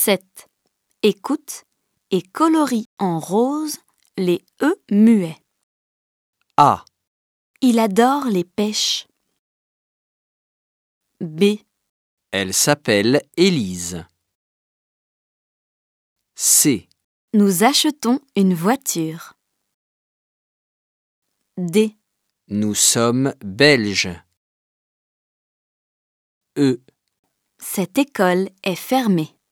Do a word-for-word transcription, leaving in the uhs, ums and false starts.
sept. Écoute et colorie en rose les E muets. A. Il adore les pêches. B. Elle s'appelle Élise. C. Nous achetons une voiture. D. Nous sommes belges. E. Cette école est fermée.